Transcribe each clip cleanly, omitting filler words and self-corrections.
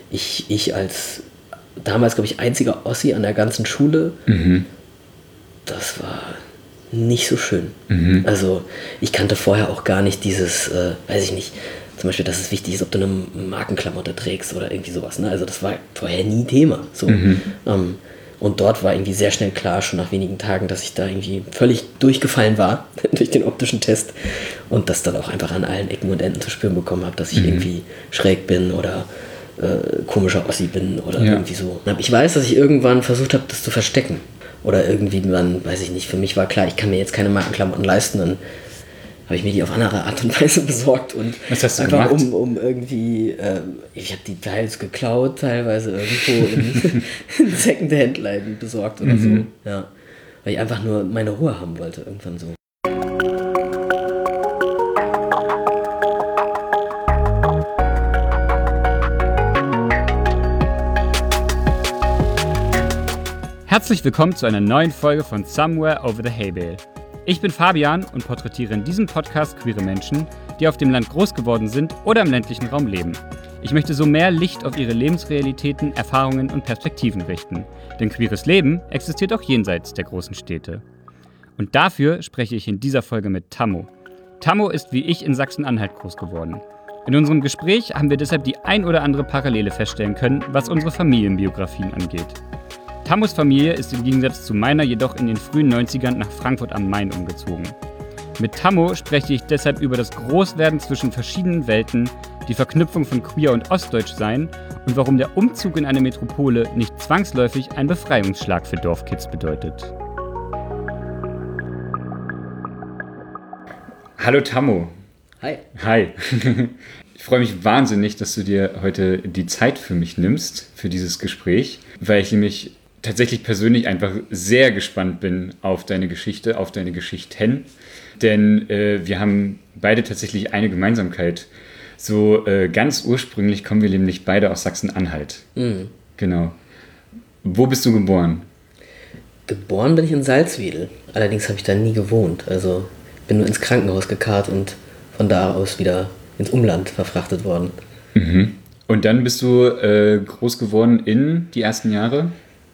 ich als damals, glaube ich, einziger Ossi an der ganzen Schule, das war nicht so schön. Also ich kannte vorher auch gar nicht dieses, weiß ich nicht, zum Beispiel, dass es wichtig ist, ob du eine Markenklamotte trägst oder irgendwie sowas. Ne? Also das war vorher nie Thema. So. Und dort war irgendwie sehr schnell klar, schon nach wenigen Tagen, dass ich da irgendwie völlig durchgefallen war durch den optischen Test und das dann auch einfach an allen Ecken und Enden zu spüren bekommen habe, dass ich irgendwie schräg bin oder komischer Ossi bin oder irgendwie so. Ich weiß, dass ich irgendwann versucht habe, das zu verstecken. Oder irgendwie, weiß ich nicht, für mich war klar, ich kann mir jetzt keine Markenklamotten leisten, dann habe ich mir die auf andere Art und Weise besorgt und was hast du einfach gemacht? um irgendwie, ich habe die teils geklaut, teilweise irgendwo in Secondhand-Läden besorgt oder so, ja, weil ich einfach nur meine Ruhe haben wollte, irgendwann so. Herzlich willkommen zu einer neuen Folge von Somewhere Over the Hay Bale. Ich bin Fabian und porträtiere in diesem Podcast queere Menschen, die auf dem Land groß geworden sind oder im ländlichen Raum leben. Ich möchte so mehr Licht auf ihre Lebensrealitäten, Erfahrungen und Perspektiven richten. Denn queeres Leben existiert auch jenseits der großen Städte. Und dafür spreche ich in dieser Folge mit Tammo. Tammo ist wie ich in Sachsen-Anhalt groß geworden. In unserem Gespräch haben wir deshalb die ein oder andere Parallele feststellen können, was unsere Familienbiografien angeht. Tammos Familie ist im Gegensatz zu meiner jedoch in den frühen 90ern nach Frankfurt am Main umgezogen. Mit Tammo spreche ich deshalb über das Großwerden zwischen verschiedenen Welten, die Verknüpfung von Queer- und Ostdeutschsein und warum der Umzug in eine Metropole nicht zwangsläufig ein Befreiungsschlag für Dorfkids bedeutet. Hallo Tammo. Hi. Hi. Ich freue mich wahnsinnig, dass du dir heute die Zeit für mich nimmst, für dieses Gespräch, weil ich nämlich tatsächlich persönlich einfach sehr gespannt bin auf deine Geschichte, auf deine Geschichten. Denn wir haben beide tatsächlich eine Gemeinsamkeit. So ganz ursprünglich kommen wir nämlich beide aus Sachsen-Anhalt. Genau. Wo bist du geboren? Geboren bin ich in Salzwedel. Allerdings habe ich da nie gewohnt. Also bin nur ins Krankenhaus gekarrt und von da aus wieder ins Umland verfrachtet worden. Und dann bist du groß geworden in die ersten Jahre?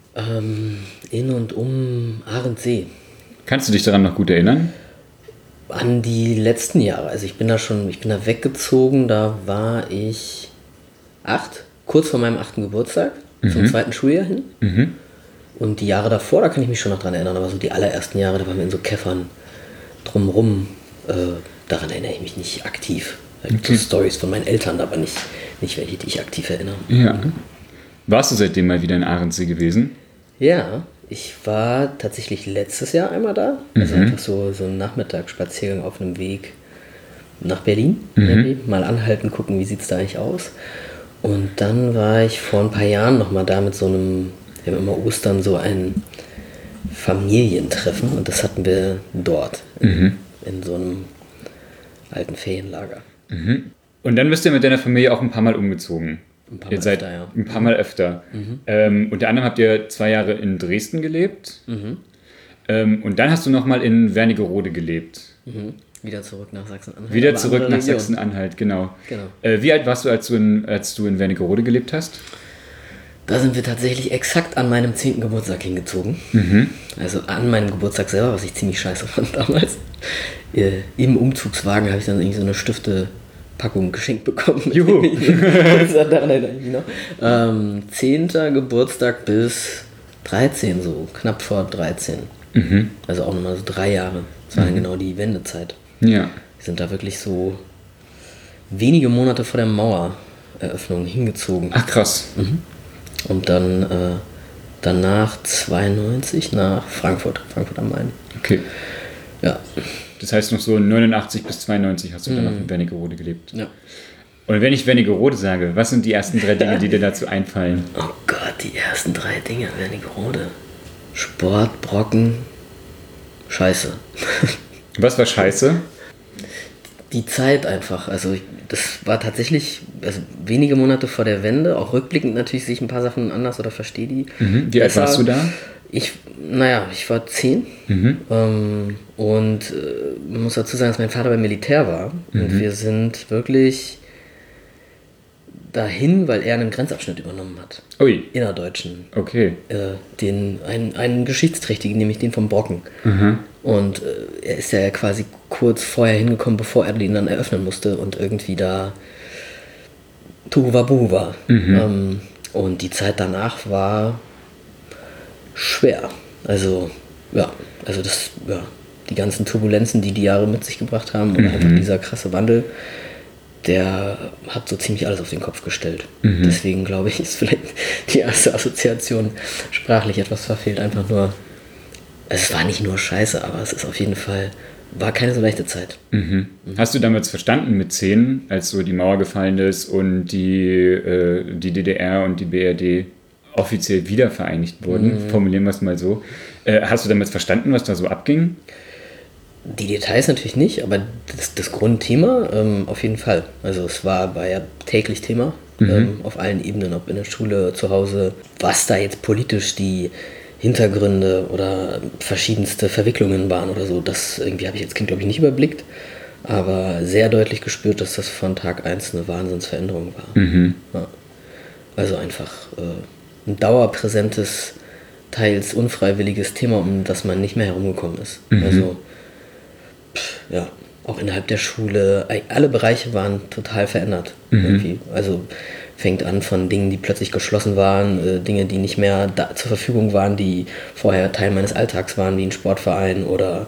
In und um Ahrensee. Kannst du dich daran noch gut erinnern? An die letzten Jahre. Also ich bin da weggezogen, da war ich 8, kurz vor meinem 8. Geburtstag, zum 2. Schuljahr hin. Und die Jahre davor, da kann ich mich schon noch dran erinnern, aber so die allerersten Jahre, da waren wir in so Käffern drumrum. Daran erinnere ich mich nicht aktiv. Da gibt es Storys von meinen Eltern, aber nicht welche, die ich aktiv erinnere. Ja. Warst du seitdem mal wieder in Ahrensee gewesen? Ja, ich war tatsächlich letztes Jahr einmal da. Also einfach so ein Nachmittagsspaziergang auf einem Weg nach Berlin. Mal anhalten, gucken, wie sieht es da eigentlich aus. Und dann war ich vor ein paar Jahren nochmal da mit so einem, wir haben immer Ostern so ein Familientreffen und das hatten wir dort in so einem alten Ferienlager. Und dann bist du mit deiner Familie auch ein paar Mal umgezogen. Ein paar Mal öfter, ja. Ein paar Mal öfter. Unter anderem habt ihr 2 Jahre in Dresden gelebt. Und dann hast du nochmal in Wernigerode gelebt. Wieder zurück nach Sachsen-Anhalt. Wieder zurück nach Sachsen-Anhalt, genau. Wie alt warst du, als du in Wernigerode gelebt hast? Da sind wir tatsächlich exakt an meinem 10. Geburtstag hingezogen. Also an meinem Geburtstag selber, was ich ziemlich scheiße fand damals. Im Umzugswagen habe ich dann irgendwie so eine Stifte-Packung geschenkt bekommen. Juhu! Daran erinnere ich mich noch. 10. Geburtstag bis 13, so knapp vor 13. Also auch nochmal so 3 Jahre. Das war dann genau die Wendezeit. Ja. Wir sind da wirklich so wenige Monate vor der Mauereröffnung hingezogen. Ach krass. Und dann danach 92 nach Frankfurt am Main. Okay. Ja. Das heißt noch so 89 bis 92 hast du dann noch in Wernigerode gelebt. Ja. Und wenn ich Wernigerode sage, was sind die ersten 3 Dinge, die dir dazu einfallen? Oh Gott, die ersten 3 Dinge, Wernigerode. Sport, Brocken, Scheiße. Was war scheiße? Die Zeit einfach, also das war tatsächlich wenige Monate vor der Wende, auch rückblickend natürlich sehe ich ein paar Sachen anders oder verstehe die. Wie alt warst du da? Ich war 10 und man muss dazu sagen, dass mein Vater beim Militär war und wir sind wirklich dahin, weil er einen Grenzabschnitt übernommen hat. Ui. Innerdeutschen. Okay. Einen geschichtsträchtigen, nämlich den vom Brocken. Und er ist ja quasi kurz vorher hingekommen, bevor er den dann eröffnen musste und irgendwie da Tohuwabohu war. Und die Zeit danach war schwer. Also die ganzen Turbulenzen, die Jahre mit sich gebracht haben und einfach dieser krasse Wandel, der hat so ziemlich alles auf den Kopf gestellt. Deswegen glaube ich, ist vielleicht die erste Assoziation sprachlich etwas verfehlt. Einfach nur, es war nicht nur scheiße, aber es ist auf jeden Fall, war keine so leichte Zeit. Hast du damals verstanden mit 10, als so die Mauer gefallen ist und die DDR und die BRD offiziell wiedervereinigt wurden? Formulieren wir es mal so. Hast du damals verstanden, was da so abging? Die Details natürlich nicht, aber das Grundthema auf jeden Fall. Also es war ja täglich Thema auf allen Ebenen, ob in der Schule, zu Hause, was da jetzt politisch die Hintergründe oder verschiedenste Verwicklungen waren oder so. Das irgendwie habe ich als Kind, glaube ich, nicht überblickt, aber sehr deutlich gespürt, dass das von Tag 1 eine Wahnsinnsveränderung war. Ja. Also einfach ein dauerpräsentes, teils unfreiwilliges Thema, um das man nicht mehr herumgekommen ist. Also ja, auch innerhalb der Schule, alle Bereiche waren total verändert. Irgendwie. Also fängt an von Dingen, die plötzlich geschlossen waren, Dinge, die nicht mehr zur Verfügung waren, die vorher Teil meines Alltags waren, wie ein Sportverein oder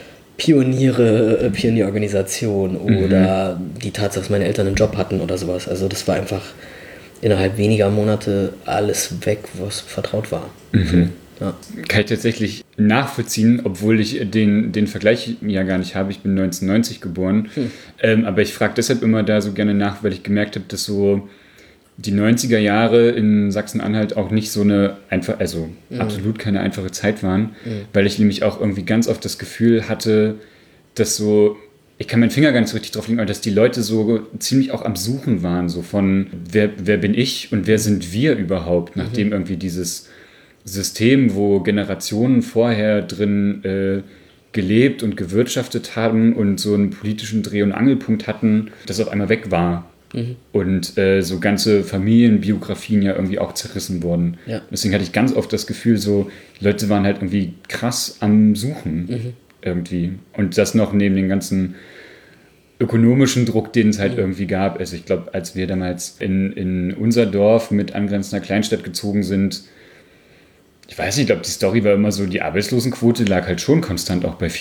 Pionierorganisation oder die Tatsache, dass meine Eltern einen Job hatten oder sowas. Also das war einfach innerhalb weniger Monate alles weg, was vertraut war. Ja. Kann ich tatsächlich nachvollziehen, obwohl ich den Vergleich ja gar nicht habe. Ich bin 1990 geboren. Aber ich frage deshalb immer da so gerne nach, weil ich gemerkt habe, dass so die 90er Jahre in Sachsen-Anhalt auch nicht so eine absolut keine einfache Zeit waren, weil ich nämlich auch irgendwie ganz oft das Gefühl hatte, dass so, ich kann meinen Finger gar nicht so richtig drauf legen, aber dass die Leute so ziemlich auch am Suchen waren, so von wer bin ich und wer sind wir überhaupt, nachdem irgendwie dieses System, wo Generationen vorher drin gelebt und gewirtschaftet haben und so einen politischen Dreh- und Angelpunkt hatten, das auf einmal weg war. Und so ganze Familienbiografien ja irgendwie auch zerrissen wurden. Ja. Deswegen hatte ich ganz oft das Gefühl, so die Leute waren halt irgendwie krass am Suchen irgendwie. Und das noch neben den ganzen ökonomischen Druck, den es halt irgendwie gab. Also ich glaube, als wir damals in unser Dorf mit angrenzender Kleinstadt gezogen sind, ich weiß nicht, ich glaube, die Story war immer so, die Arbeitslosenquote lag halt schon konstant auch bei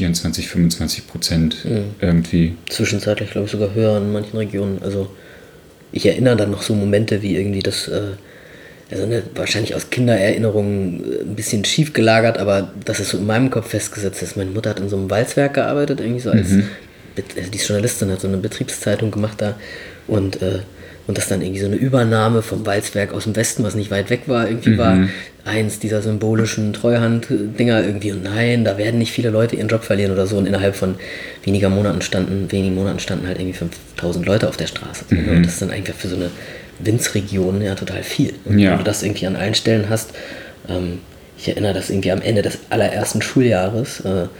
24-25% irgendwie. Zwischenzeitlich, glaube ich, sogar höher in manchen Regionen. Also ich erinnere dann noch so Momente wie irgendwie das, wahrscheinlich aus Kindererinnerungen ein bisschen schief gelagert, aber das ist so in meinem Kopf festgesetzt ist. Meine Mutter hat in so einem Walzwerk gearbeitet, irgendwie so als, die Journalistin hat so eine Betriebszeitung gemacht da und das dann irgendwie so eine Übernahme vom Walzwerk aus dem Westen, was nicht weit weg war, irgendwie war eins dieser symbolischen Treuhand-Dinger irgendwie und nein, da werden nicht viele Leute ihren Job verlieren oder so und innerhalb von wenigen Monaten standen halt irgendwie 5000 Leute auf der Straße. Und das ist dann einfach für so eine Winzregion ja total viel. Und wenn du das irgendwie an allen Stellen hast, ich erinnere das irgendwie am Ende des allerersten Schuljahres,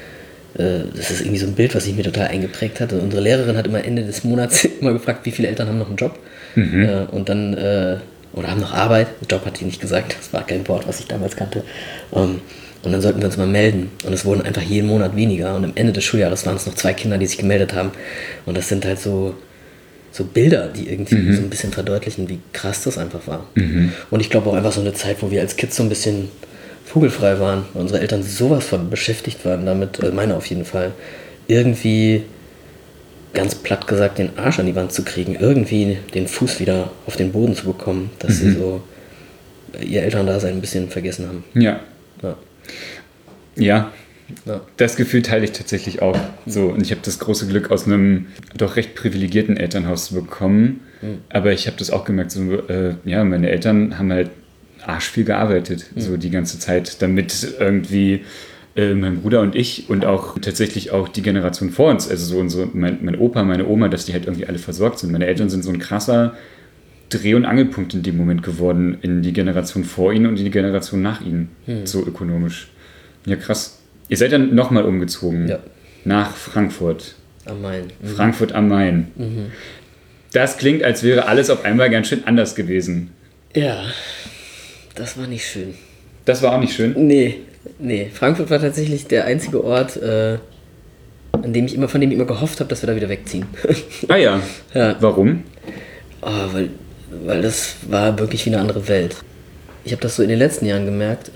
das ist irgendwie so ein Bild, was sich mir total eingeprägt hatte. Unsere Lehrerin hat immer Ende des Monats immer gefragt, wie viele Eltern haben noch einen Job und dann oder haben noch Arbeit. Job hat die nicht gesagt, das war kein Wort, was ich damals kannte. Und dann sollten wir uns mal melden. Und es wurden einfach jeden Monat weniger. Und am Ende des Schuljahres waren es noch 2 Kinder, die sich gemeldet haben. Und das sind halt so Bilder, die irgendwie so ein bisschen verdeutlichen, wie krass das einfach war. Und ich glaube auch einfach so eine Zeit, wo wir als Kids so ein bisschen vogelfrei waren, weil unsere Eltern sowas von beschäftigt waren damit, meine auf jeden Fall, irgendwie ganz platt gesagt den Arsch an die Wand zu kriegen, irgendwie den Fuß wieder auf den Boden zu bekommen, dass sie so ihr Elterndasein ein bisschen vergessen haben. Ja, das Gefühl teile ich tatsächlich auch. So, und ich habe das große Glück, aus einem doch recht privilegierten Elternhaus zu bekommen, aber ich habe das auch gemerkt, so, meine Eltern haben halt arschviel gearbeitet, so die ganze Zeit, damit irgendwie mein Bruder und ich und auch tatsächlich auch die Generation vor uns, also so mein Opa, meine Oma, dass die halt irgendwie alle versorgt sind. Meine Eltern sind so ein krasser Dreh- und Angelpunkt in dem Moment geworden, in die Generation vor ihnen und in die Generation nach ihnen, so ökonomisch. Ja, krass. Ihr seid dann nochmal umgezogen nach Frankfurt. Am Main. Frankfurt am Main. Das klingt, als wäre alles auf einmal ganz schön anders gewesen. Ja, das war nicht schön. Das war auch nicht schön? Nee. Frankfurt war tatsächlich der einzige Ort, von dem ich immer gehofft habe, dass wir da wieder wegziehen. Ah ja. Ja. Warum? Weil das war wirklich wie eine andere Welt. Ich habe das so in den letzten Jahren gemerkt,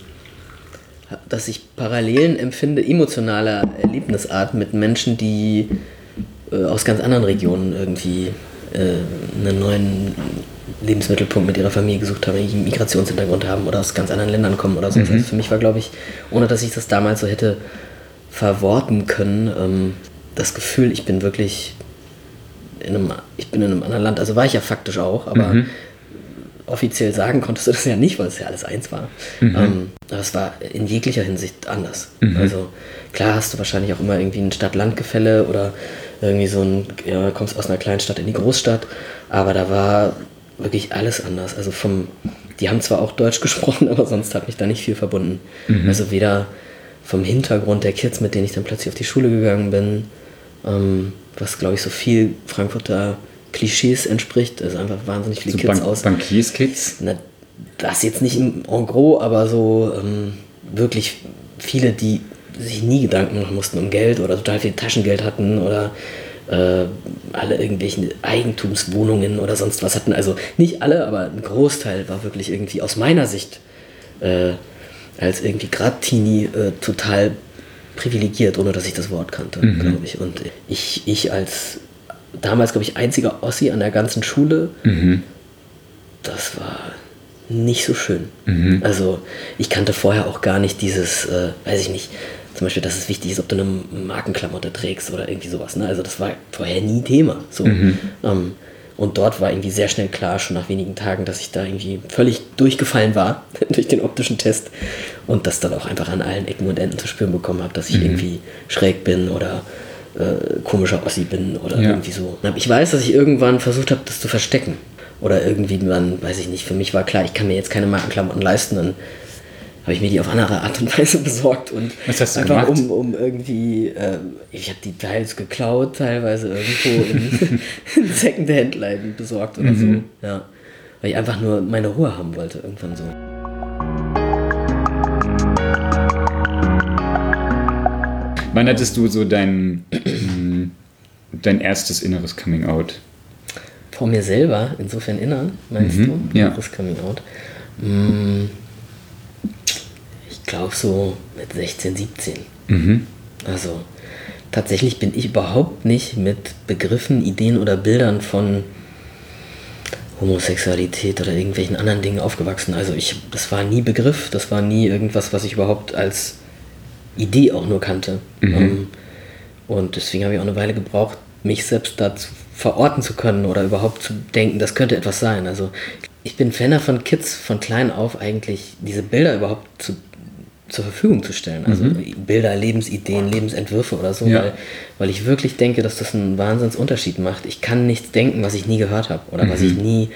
dass ich Parallelen empfinde, emotionaler Erlebnisart mit Menschen, die aus ganz anderen Regionen irgendwie einen neuen Lebensmittelpunkt mit ihrer Familie gesucht haben, einen Migrationshintergrund haben oder aus ganz anderen Ländern kommen oder so. Also für mich war, glaube ich, ohne dass ich das damals so hätte verworten können, das Gefühl, ich bin wirklich in einem anderen Land. Also war ich ja faktisch auch, aber offiziell sagen konntest du das ja nicht, weil es ja alles eins war. Aber es war in jeglicher Hinsicht anders. Also klar hast du wahrscheinlich auch immer irgendwie ein Stadt-Land-Gefälle oder irgendwie kommst aus einer kleinen Stadt in die Großstadt, aber da war wirklich alles anders. Also die haben zwar auch Deutsch gesprochen, aber sonst hat mich da nicht viel verbunden. Also weder vom Hintergrund der Kids, mit denen ich dann plötzlich auf die Schule gegangen bin, was glaube ich so viel Frankfurter Klischees entspricht, also einfach wahnsinnig viele so Kids aus. Bankierskids? Das jetzt nicht im en gros, aber so wirklich viele, die sich nie Gedanken machen mussten um Geld oder total viel Taschengeld hatten oder alle irgendwelchen Eigentumswohnungen oder sonst was hatten. Also nicht alle, aber ein Großteil war wirklich irgendwie aus meiner Sicht als irgendwie gerade Teenie total privilegiert, ohne dass ich das Wort kannte, glaube ich. Und ich als damals, glaube ich, einziger Ossi an der ganzen Schule, das war nicht so schön. Also ich kannte vorher auch gar nicht dieses, weiß ich nicht, zum Beispiel, dass es wichtig ist, ob du eine Markenklamotte trägst oder irgendwie sowas. Ne? Also das war vorher nie Thema. So. Und dort war irgendwie sehr schnell klar, schon nach wenigen Tagen, dass ich da irgendwie völlig durchgefallen war durch den optischen Test und das dann auch einfach an allen Ecken und Enden zu spüren bekommen habe, dass ich irgendwie schräg bin oder komischer Ossi bin oder irgendwie so. Ich weiß, dass ich irgendwann versucht habe, das zu verstecken. Oder irgendwie dann, weiß ich nicht, für mich war klar, ich kann mir jetzt keine Markenklamotten leisten, dann habe ich mir die auf andere Art und Weise besorgt und was hast du einfach gemacht? um irgendwie, ich habe die teils geklaut, teilweise irgendwo in Secondhand-Läden besorgt oder so, ja, weil ich einfach nur meine Ruhe haben wollte, irgendwann so. Wann hattest du so dein erstes inneres Coming-out? Vor mir selber, insofern innern, meinst du? Ja. Inneres Coming-out. Ich glaube so mit 16, 17. Also tatsächlich bin ich überhaupt nicht mit Begriffen, Ideen oder Bildern von Homosexualität oder irgendwelchen anderen Dingen aufgewachsen. Also das war nie Begriff, das war nie irgendwas, was ich überhaupt als Idee auch nur kannte. Und deswegen habe ich auch eine Weile gebraucht, mich selbst dazu verorten zu können oder überhaupt zu denken, das könnte etwas sein. Also ich bin Fan von Kids von klein auf eigentlich diese Bilder überhaupt zur Verfügung zu stellen. Also Bilder, Lebensideen, Lebensentwürfe oder so, weil ich wirklich denke, dass das einen Wahnsinnsunterschied macht. Ich kann nichts denken, was ich nie gehört habe oder was ich nie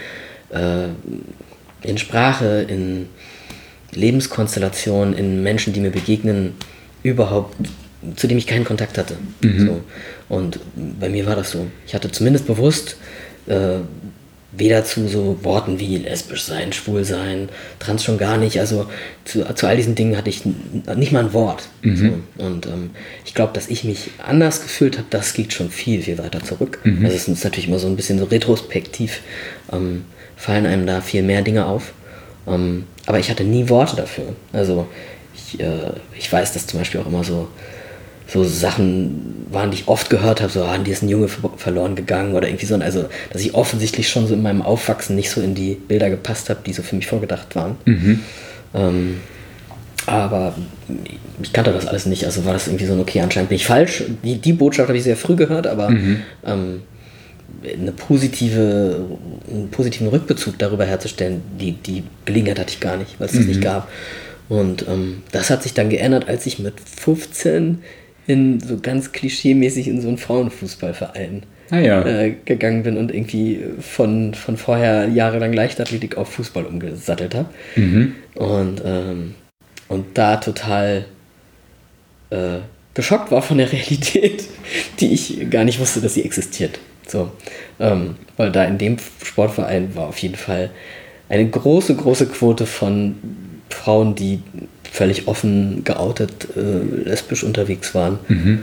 in Sprache, in Lebenskonstellationen, in Menschen, die mir begegnen, überhaupt, zu dem ich keinen Kontakt hatte. So. Und bei mir war das so. Ich hatte zumindest bewusst weder zu so Worten wie lesbisch sein, schwul sein, trans schon gar nicht. Also zu all diesen Dingen hatte ich nicht mal ein Wort. So. Und ich glaube, dass ich mich anders gefühlt habe, das geht schon viel, viel weiter zurück. Also es ist natürlich immer so ein bisschen so retrospektiv, fallen einem da viel mehr Dinge auf. Aber ich hatte nie Worte dafür. Also ich weiß, dass zum Beispiel auch immer so Sachen waren, die ich oft gehört habe, so, die ist ein Junge verloren gegangen oder irgendwie so. Also, dass ich offensichtlich schon so in meinem Aufwachsen nicht so in die Bilder gepasst habe, die so für mich vorgedacht waren. Aber ich kannte das alles nicht, also war das irgendwie so, okay, anscheinend bin ich falsch. Die Botschaft habe ich sehr früh gehört, aber einen positiven Rückbezug darüber herzustellen, die Gelegenheit hatte ich gar nicht, weil es das nicht gab. Und das hat sich dann geändert, als ich mit 15 so ganz klischeemäßig in so einen Frauenfußballverein gegangen bin und irgendwie von vorher jahrelang Leichtathletik auf Fußball umgesattelt habe. Und da total geschockt war von der Realität, die ich gar nicht wusste, dass sie existiert. So, weil da in dem Sportverein war auf jeden Fall eine große, große Quote von Frauen, die völlig offen geoutet lesbisch unterwegs waren.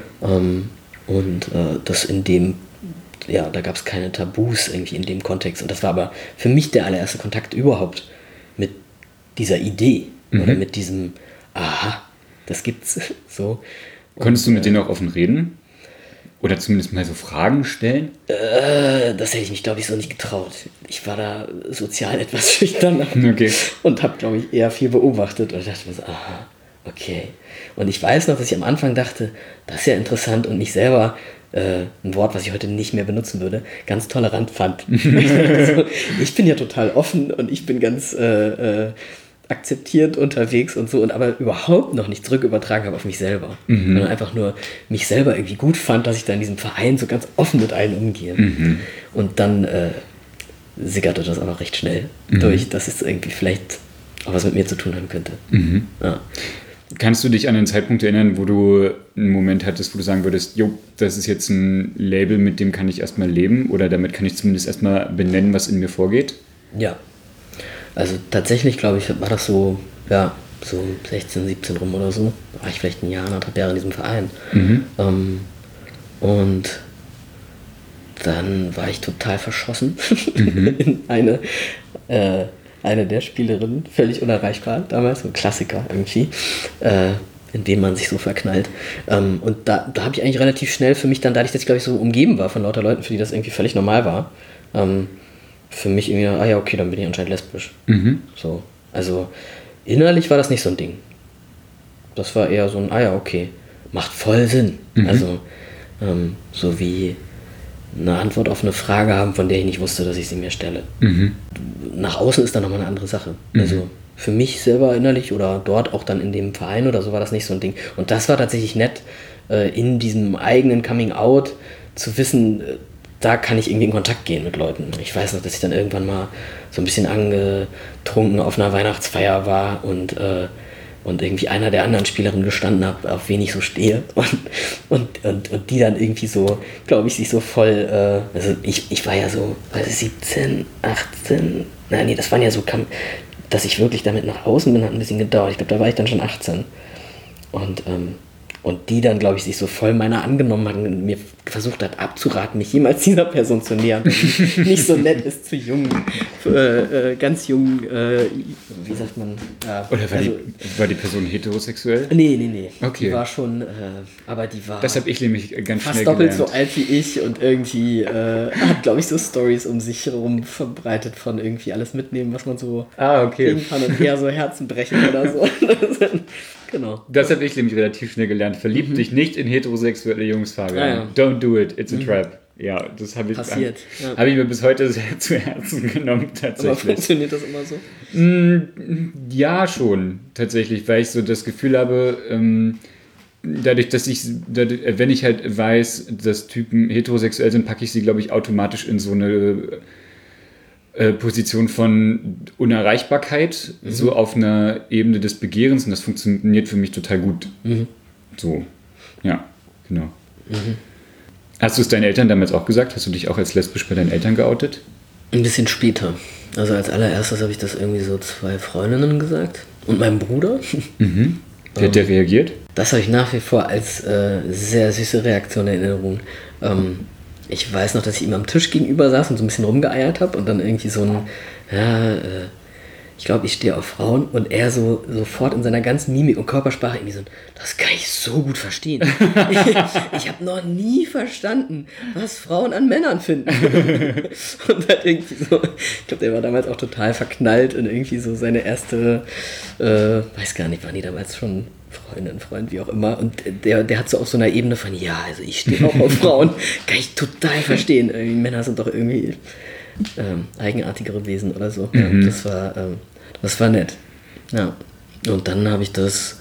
Das in dem, ja, da gab es keine Tabus irgendwie in dem Kontext. Und das war aber für mich der allererste Kontakt überhaupt mit dieser Idee oder mit diesem, aha, das gibt's so. Konntest du mit denen auch offen reden? Oder zumindest mal so Fragen stellen? Das hätte ich mich, glaube ich, so nicht getraut. Ich war da sozial etwas schüchtern und habe, glaube ich, eher viel beobachtet und dachte mir so, aha, okay. Und ich weiß noch, dass ich am Anfang dachte, das ist ja interessant und mich selber, ein Wort, was ich heute nicht mehr benutzen würde, ganz tolerant fand. Also, ich bin ja total offen und ich bin ganz akzeptierend unterwegs und so, und aber überhaupt noch nicht zurück übertragen habe auf mich selber. Sondern einfach nur mich selber irgendwie gut fand, dass ich da in diesem Verein so ganz offen mit allen umgehe. Und dann sickerte das aber recht schnell durch, dass es irgendwie vielleicht auch was mit mir zu tun haben könnte. Ja. Kannst du dich an einen Zeitpunkt erinnern, wo du einen Moment hattest, wo du sagen würdest, jo, das ist jetzt ein Label, mit dem kann ich erstmal leben oder damit kann ich zumindest erstmal benennen, was in mir vorgeht? Ja. Also tatsächlich, glaube ich, war das so, ja, so 16, 17 rum oder so. Da war ich vielleicht ein Jahr, 1,5 Jahre in diesem Verein. Und dann war ich total verschossen in eine der Spielerinnen, völlig unerreichbar damals, so ein Klassiker irgendwie, in dem man sich so verknallt. Und da habe ich eigentlich relativ schnell für mich dann, dadurch, dass ich, glaube ich, so umgeben war von lauter Leuten, für die das irgendwie völlig normal war, für mich irgendwie, ja, okay, dann bin ich anscheinend lesbisch. So. Also innerlich war das nicht so ein Ding. Das war eher so ein, ja, okay, macht voll Sinn. Also so wie eine Antwort auf eine Frage haben, von der ich nicht wusste, dass ich sie mir stelle. Nach außen ist dann nochmal eine andere Sache. Also für mich selber innerlich oder dort auch dann in dem Verein oder so war das nicht so ein Ding. Und das war tatsächlich nett, in diesem eigenen Coming-out zu wissen, da kann ich irgendwie in Kontakt gehen mit Leuten. Ich weiß noch, dass ich dann irgendwann mal so ein bisschen angetrunken auf einer Weihnachtsfeier war und irgendwie einer der anderen Spielerinnen gestanden habe, auf wen ich so stehe. Und die dann irgendwie so, glaube ich, sich so voll, also ich war ja so 17, 18, das waren ja so, dass ich wirklich damit nach außen bin, hat ein bisschen gedauert. Ich glaube, da war ich dann schon 18. Und die dann, glaube ich, sich so voll meiner angenommen hat und mir versucht hat abzuraten, mich jemals dieser Person zu nähern, die nicht so nett ist zu jungen, ganz jungen, wie sagt man? Oder war die Person heterosexuell? Nee. Okay. Die war schon, aber die war das habe ich nämlich ganz fast schnell doppelt gelernt. so alt wie ich und irgendwie hat, glaube ich, so Stories um sich herum verbreitet von irgendwie alles mitnehmen, was man so kriegen kann und eher so Herzen brechen oder so. Genau. Das habe ich nämlich relativ schnell gelernt. Verlieb dich nicht in heterosexuelle Jungs, Fabian. Don't do it, it's a trap. Ja, das habe ich mir bis heute sehr zu Herzen genommen, tatsächlich. Aber funktioniert das immer so? Ja, schon, tatsächlich, weil ich so das Gefühl habe, dadurch, wenn ich halt weiß, dass Typen heterosexuell sind, packe ich sie, glaube ich, automatisch in so eine Position von Unerreichbarkeit, so auf einer Ebene des Begehrens, und das funktioniert für mich total gut. So, ja, genau. Hast du es deinen Eltern damals auch gesagt? Hast du dich auch als lesbisch bei deinen Eltern geoutet? Ein bisschen später. Also als allererstes habe ich das irgendwie so 2 Freundinnen gesagt und meinem Bruder. Wie hat der reagiert? Das habe ich nach wie vor als sehr süße Reaktion in Erinnerung. Ich weiß noch, dass ich ihm am Tisch gegenüber saß und so ein bisschen rumgeeiert habe und dann irgendwie so ein, ich glaube, ich stehe auf Frauen, und er so sofort in seiner ganzen Mimik und Körpersprache irgendwie so, das kann ich so gut verstehen. Ich habe noch nie verstanden, was Frauen an Männern finden. Und halt irgendwie so, ich glaube, der war damals auch total verknallt in irgendwie so seine erste, weiß gar nicht, waren die damals schon Freund, wie auch immer. Und der hat so auf so einer Ebene von, ja, also ich stehe auch auf Frauen, kann ich total verstehen. Irgendwie, Männer sind doch irgendwie eigenartigere Wesen oder so. Ja, das war nett. Ja. Und dann habe ich das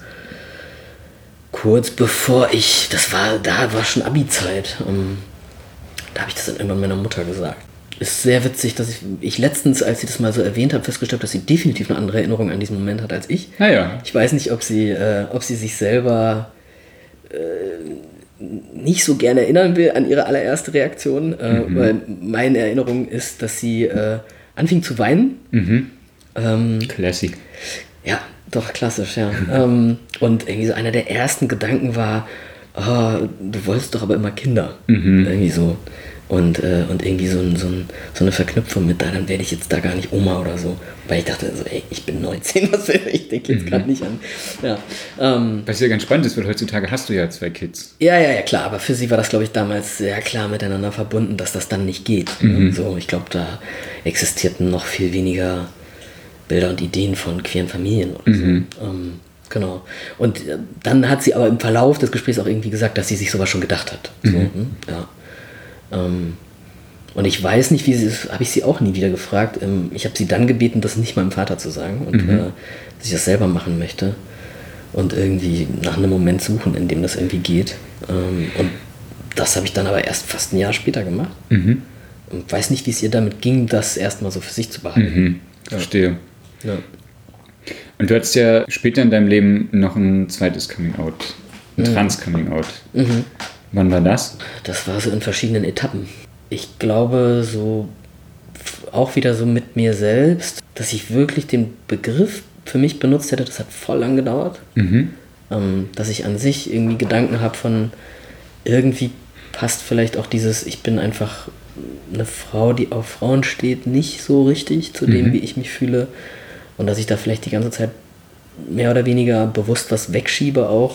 kurz bevor da war schon Abi-Zeit. Da habe ich das dann irgendwann meiner Mutter gesagt. Ist sehr witzig, dass ich letztens, als sie das mal so erwähnt habe, festgestellt habe, dass sie definitiv eine andere Erinnerung an diesen Moment hat als ich. Naja. Ich weiß nicht, ob sie sich selber nicht so gerne erinnern will an ihre allererste Reaktion, weil meine Erinnerung ist, dass sie anfing zu weinen. Classic. Ja, doch, klassisch, ja. Und irgendwie so einer der ersten Gedanken war, du wolltest doch aber immer Kinder. Irgendwie so. Und irgendwie so eine Verknüpfung mit, dann werde ich jetzt da gar nicht Oma oder so. Weil ich dachte so, ey, ich bin 19, was will ich? Denke jetzt gerade nicht an. Ja, was ja ganz spannend ist, weil heutzutage hast du ja 2 Kids. Ja, klar. Aber für sie war das, glaube ich, damals sehr klar miteinander verbunden, dass das dann nicht geht. So, ich glaube, da existierten noch viel weniger Bilder und Ideen von queeren Familien oder so. Genau. Und dann hat sie aber im Verlauf des Gesprächs auch irgendwie gesagt, dass sie sich sowas schon gedacht hat. So, ja. Und ich weiß nicht, wie sie ist, habe ich sie auch nie wieder gefragt. Ich habe sie dann gebeten, das nicht meinem Vater zu sagen und dass ich das selber machen möchte und irgendwie nach einem Moment suchen, in dem das irgendwie geht. Und das habe ich dann aber erst fast ein Jahr später gemacht. Und weiß nicht, wie es ihr damit ging, das erstmal so für sich zu behalten. Verstehe. Ja. Und du hattest ja später in deinem Leben noch ein zweites Coming-out, ein Trans-Coming-out. Wann war das? Das war so in verschiedenen Etappen. Ich glaube, so auch wieder so mit mir selbst, dass ich wirklich den Begriff für mich benutzt hätte, das hat voll lang gedauert. Dass ich an sich irgendwie Gedanken habe von, irgendwie passt vielleicht auch dieses, ich bin einfach eine Frau, die auf Frauen steht, nicht so richtig zu dem, wie ich mich fühle. Und dass ich da vielleicht die ganze Zeit mehr oder weniger bewusst was wegschiebe auch.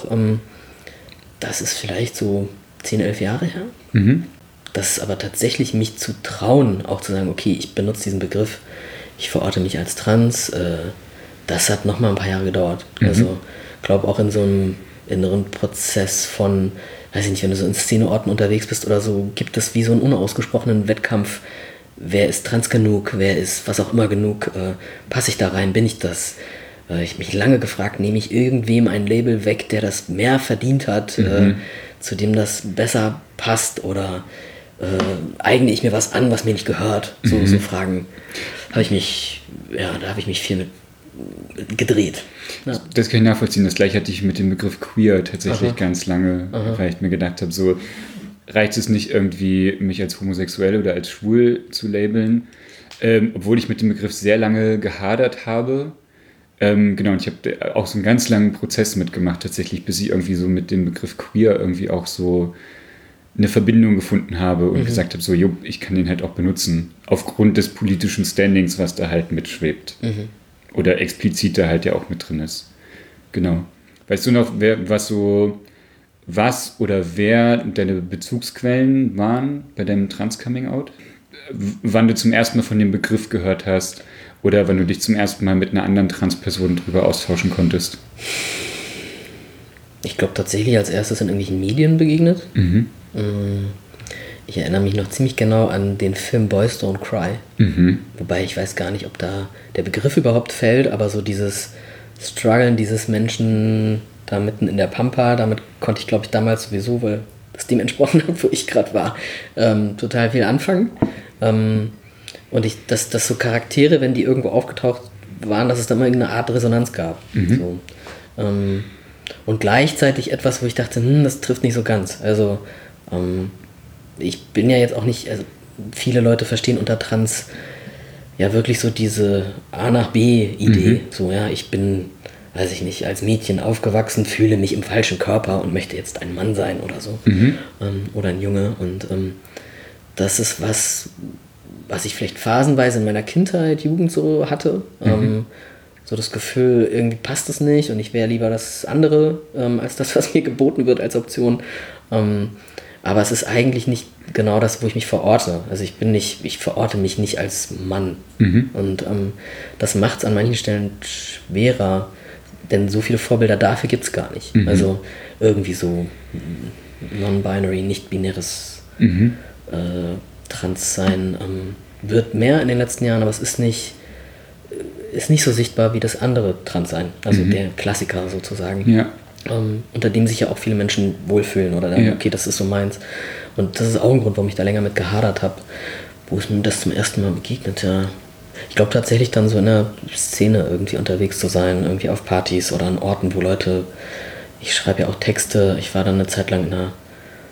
Das ist vielleicht so 10, 11 Jahre her. Das aber tatsächlich mich zu trauen, auch zu sagen, okay, ich benutze diesen Begriff, ich verorte mich als trans, das hat nochmal ein paar Jahre gedauert. Also ich glaube auch in so einem inneren Prozess von, weiß ich nicht, wenn du so in Szeneorten unterwegs bist oder so, gibt es wie so einen unausgesprochenen Wettkampf, wer ist trans genug, wer ist was auch immer genug, passe ich da rein, bin ich das? Ich mich lange gefragt, nehme ich irgendwem ein Label weg, der das mehr verdient hat, zu dem das besser passt oder eigne ich mir was an, was mir nicht gehört? So Fragen habe ich mich, da habe ich mich viel mit gedreht. Ja. Das kann ich nachvollziehen. Das gleiche hatte ich mit dem Begriff queer tatsächlich ganz lange, weil ich mir gedacht habe, so reicht es nicht irgendwie, mich als homosexuell oder als schwul zu labeln, obwohl ich mit dem Begriff sehr lange gehadert habe. Genau, und ich habe auch so einen ganz langen Prozess mitgemacht, tatsächlich, bis ich irgendwie so mit dem Begriff queer irgendwie auch so eine Verbindung gefunden habe und gesagt habe, so, ich kann den halt auch benutzen, aufgrund des politischen Standings, was da halt mitschwebt. Oder explizit da halt ja auch mit drin ist. Genau. Weißt du noch, was oder wer deine Bezugsquellen waren bei deinem Trans-Coming-out? Wann du zum ersten Mal von dem Begriff gehört hast oder wann du dich zum ersten Mal mit einer anderen Trans-Person drüber austauschen konntest? Ich glaube tatsächlich als erstes in irgendwelchen Medien begegnet. Ich erinnere mich noch ziemlich genau an den Film Boys Don't Cry. Wobei ich weiß gar nicht, ob da der Begriff überhaupt fällt, aber so dieses Struggeln dieses Menschen da mitten in der Pampa, damit konnte ich, glaube ich, damals sowieso, weil das dem entsprochen hat, wo ich gerade war, total viel anfangen. Und dass so Charaktere, wenn die irgendwo aufgetaucht waren, dass es da immer irgendeine Art Resonanz gab. So. Und gleichzeitig etwas, wo ich dachte, das trifft nicht so ganz. Also ich bin ja jetzt auch nicht, also viele Leute verstehen unter Trans ja wirklich so diese A nach B Idee. So, ja, ich bin, weiß ich nicht, als Mädchen aufgewachsen, fühle mich im falschen Körper und möchte jetzt ein Mann sein oder so. Oder ein Junge. Und das ist was ich vielleicht phasenweise in meiner Kindheit, Jugend so hatte. So das Gefühl, irgendwie passt es nicht und ich wäre lieber das andere, als das, was mir geboten wird als Option. Aber es ist eigentlich nicht genau das, wo ich mich verorte. Also ich verorte mich nicht als Mann. Und das macht es an manchen Stellen schwerer, denn so viele Vorbilder dafür gibt es gar nicht. Also irgendwie so non-binary, nicht-binäres Trans-Sein wird mehr in den letzten Jahren, aber es ist nicht so sichtbar wie das andere Transsein, also der Klassiker sozusagen, unter dem sich ja auch viele Menschen wohlfühlen oder dann, okay, das ist so meins. Und das ist auch ein Grund, warum ich da länger mit gehadert habe, wo es mir das zum ersten Mal begegnet, ja. Ich glaube tatsächlich dann so in der Szene irgendwie unterwegs zu sein, irgendwie auf Partys oder an Orten, wo Leute, ich schreibe ja auch Texte, ich war dann eine Zeit lang in einer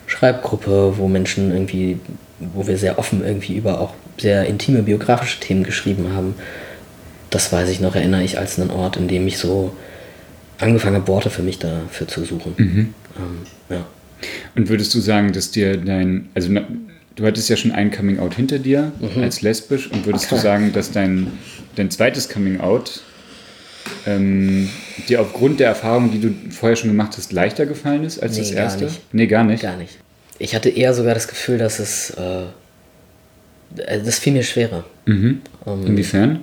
Schreibgruppe, wo Menschen irgendwie, wo wir sehr offen irgendwie über auch sehr intime biografische Themen geschrieben haben. Das weiß ich noch, erinnere ich als einen Ort, in dem ich so angefangen habe, Worte für mich dafür zu suchen. Ja. Und würdest du sagen, dass dir du hattest ja schon ein Coming-out hinter dir als lesbisch, und würdest du sagen, dass dein zweites Coming-out dir aufgrund der Erfahrung, die du vorher schon gemacht hast, leichter gefallen ist als das erste? Nee, gar nicht. Gar nicht. Ich hatte eher sogar das Gefühl, dass das fiel mir schwerer. Inwiefern?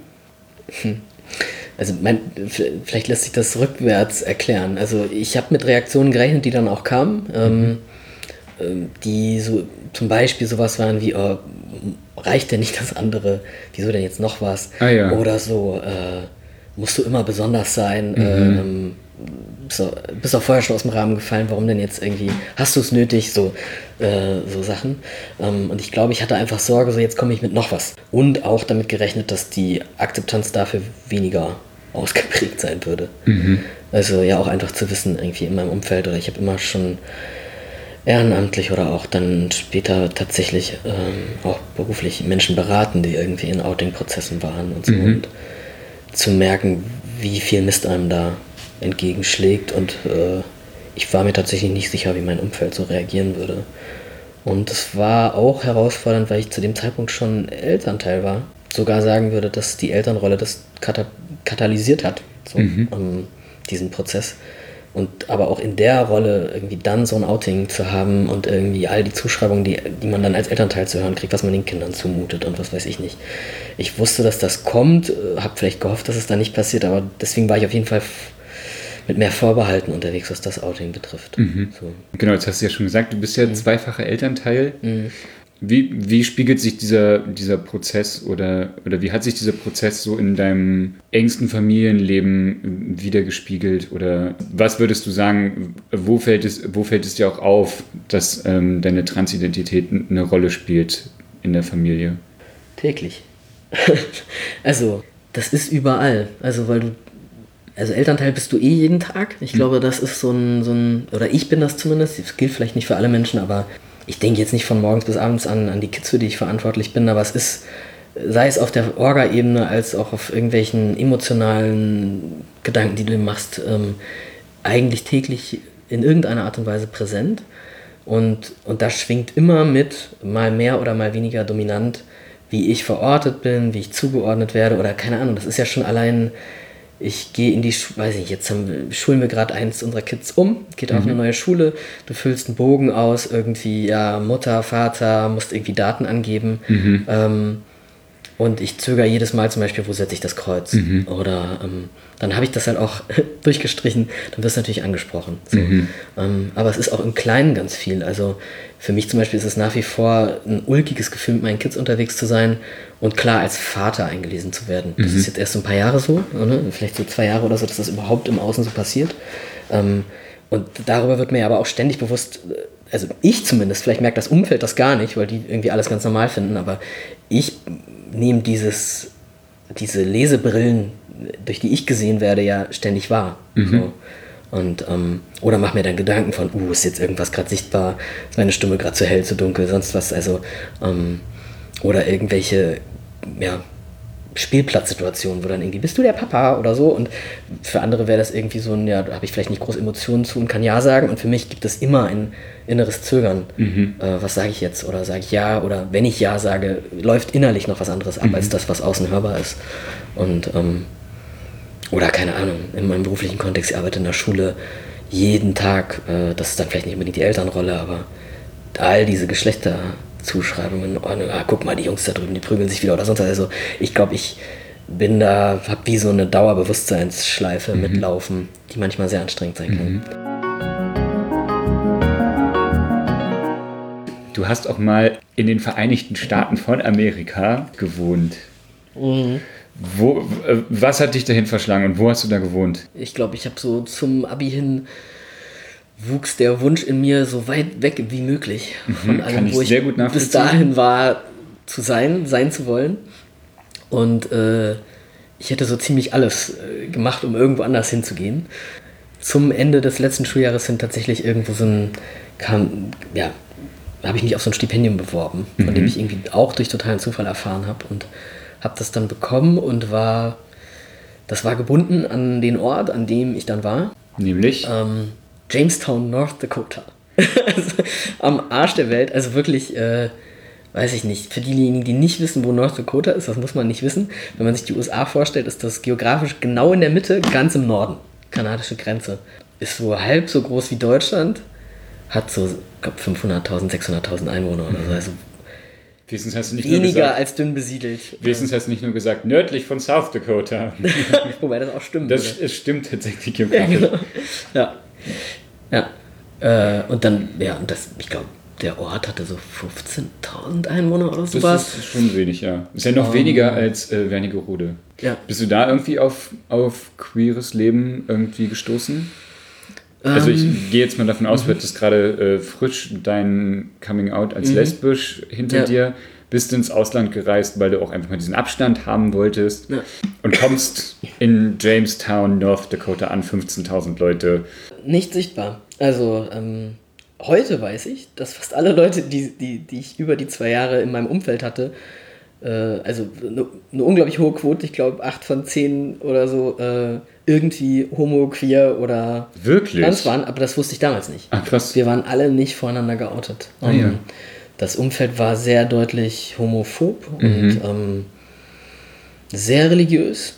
Also vielleicht lässt sich das rückwärts erklären. Also ich habe mit Reaktionen gerechnet, die dann auch kamen, die so zum Beispiel sowas waren wie, reicht denn nicht das andere? Wieso denn jetzt noch was? Ja. Oder so, musst du immer besonders sein? Bist auch vorher schon aus dem Rahmen gefallen, warum denn jetzt irgendwie, hast du es nötig? So Sachen. Und ich glaube, ich hatte einfach Sorge, so jetzt komme ich mit noch was. Und auch damit gerechnet, dass die Akzeptanz dafür weniger ausgeprägt sein würde. Also ja, auch einfach zu wissen, irgendwie in meinem Umfeld, oder ich habe immer schon ehrenamtlich oder auch dann später tatsächlich auch beruflich Menschen beraten, die irgendwie in Outing-Prozessen waren und so. Und zu merken, wie viel Mist einem da entgegenschlägt, und ich war mir tatsächlich nicht sicher, wie mein Umfeld so reagieren würde. Und es war auch herausfordernd, weil ich zu dem Zeitpunkt schon Elternteil war. Sogar sagen würde, dass die Elternrolle das katalysiert hat, so, diesen Prozess. Und aber auch in der Rolle irgendwie dann so ein Outing zu haben und irgendwie all die Zuschreibungen, die man dann als Elternteil zu hören kriegt, was man den Kindern zumutet und was weiß ich nicht. Ich wusste, dass das kommt, habe vielleicht gehofft, dass es da nicht passiert, aber deswegen war ich auf jeden Fall mit mehr Vorbehalten unterwegs, was das Outing betrifft. So. Genau, jetzt hast du ja schon gesagt, du bist ja zweifacher Elternteil. Wie spiegelt sich dieser Prozess oder wie hat sich dieser Prozess so in deinem engsten Familienleben wiedergespiegelt? Oder was würdest du sagen, wo fällt es dir auch auf, dass deine Transidentität eine Rolle spielt in der Familie? Täglich. Also, das ist überall. Also, also Elternteil bist du jeden Tag. Ich glaube, das ist so ein, oder ich bin das zumindest, das gilt vielleicht nicht für alle Menschen, aber ich denke jetzt nicht von morgens bis abends an die Kids, für die ich verantwortlich bin, aber es ist, sei es auf der Orga-Ebene als auch auf irgendwelchen emotionalen Gedanken, die du machst, eigentlich täglich in irgendeiner Art und Weise präsent. Und das schwingt immer mit, mal mehr oder mal weniger dominant, wie ich verortet bin, wie ich zugeordnet werde oder keine Ahnung. Das ist ja schon allein, ich gehe in die Schule, weiß nicht, jetzt schulen wir gerade eins unserer Kids geht auf eine neue Schule, du füllst einen Bogen aus, irgendwie, ja, Mutter, Vater, musst irgendwie Daten angeben. Und ich zögere jedes Mal zum Beispiel, wo setze ich das Kreuz? Oder dann habe ich das halt auch durchgestrichen, dann wirst du natürlich angesprochen. So. Aber es ist auch im Kleinen ganz viel. Also für mich zum Beispiel ist es nach wie vor ein ulkiges Gefühl, mit meinen Kids unterwegs zu sein und klar als Vater eingelesen zu werden. Das ist jetzt erst so ein paar Jahre so, ne? Vielleicht so 2 Jahre oder so, dass das überhaupt im Außen so passiert. Und darüber wird mir aber auch ständig bewusst, also ich zumindest, vielleicht merkt das Umfeld das gar nicht, weil die irgendwie alles ganz normal finden, aber ich nehme diese Lesebrillen, durch die ich gesehen werde, ja ständig wahr. So. Und, oder mach mir dann Gedanken von, ist jetzt irgendwas gerade sichtbar, ist meine Stimme gerade zu hell, zu dunkel, sonst was, also, oder irgendwelche, ja, Spielplatzsituationen, wo dann irgendwie, bist du der Papa oder so, und für andere wäre das irgendwie so ein, ja, da habe ich vielleicht nicht groß Emotionen zu und kann ja sagen, und für mich gibt es immer ein inneres Zögern. Was sage ich jetzt, oder sage ich ja, oder wenn ich ja sage, läuft innerlich noch was anderes ab, als das, was außen hörbar ist. Und oder keine Ahnung, in meinem beruflichen Kontext, ich arbeite in der Schule jeden Tag, das ist dann vielleicht nicht unbedingt die Elternrolle, aber all diese Geschlechterzuschreibungen, guck mal, die Jungs da drüben, die prügeln sich wieder oder sonst was. Also ich glaube, ich bin da, habe wie so eine Dauerbewusstseinsschleife mitlaufen, die manchmal sehr anstrengend sein kann. Du hast auch mal in den Vereinigten Staaten von Amerika gewohnt. Was hat dich dahin verschlagen und wo hast du da gewohnt? Ich glaube, ich habe so zum Abi hin wuchs der Wunsch in mir so weit weg wie möglich von allem, wo ich sehr gut bis dahin war, sein zu wollen. Und ich hätte so ziemlich alles gemacht, um irgendwo anders hinzugehen. Zum Ende des letzten Schuljahres hin tatsächlich irgendwo habe ich mich auf so ein Stipendium beworben, von dem ich irgendwie auch durch totalen Zufall erfahren habe und habe das dann bekommen und das war gebunden an den Ort, an dem ich dann war. Nämlich? Jamestown, North Dakota. Also, am Arsch der Welt, also wirklich, weiß ich nicht, für diejenigen, die nicht wissen, wo North Dakota ist, das muss man nicht wissen. Wenn man sich die USA vorstellt, ist das geografisch genau in der Mitte, ganz im Norden. Kanadische Grenze. Ist so halb so groß wie Deutschland, hat so, ich glaube, 500.000, 600.000 Einwohner oder so. Also Wenigstens hast du nicht weniger nur gesagt, als dünn besiedelt. Wenigstens hast du nicht nur gesagt, nördlich von South Dakota. Wobei das auch stimmt. Das stimmt tatsächlich geografisch. Ja, genau. Ja. Und dann, ich glaube, der Ort hatte so 15.000 Einwohner oder sowas. Das ist schon wenig, ja. Ist ja noch weniger als Wernigerode. Ja. Bist du da irgendwie auf queeres Leben irgendwie gestoßen? Also ich gehe jetzt mal davon aus, du hattest gerade frisch dein Coming Out als lesbisch hinter dir, bist ins Ausland gereist, weil du auch einfach mal diesen Abstand haben wolltest und kommst in Jamestown, North Dakota an, 15.000 Leute. Nicht sichtbar. Also heute weiß ich, dass fast alle Leute, die ich über die 2 Jahre in meinem Umfeld hatte, also eine unglaublich hohe Quote, ich glaube 8 von 10 oder so, irgendwie homo, queer oder trans waren, aber das wusste ich damals nicht. Ach, krass. Wir waren alle nicht voreinander geoutet. Ja. Das Umfeld war sehr deutlich homophob und sehr religiös.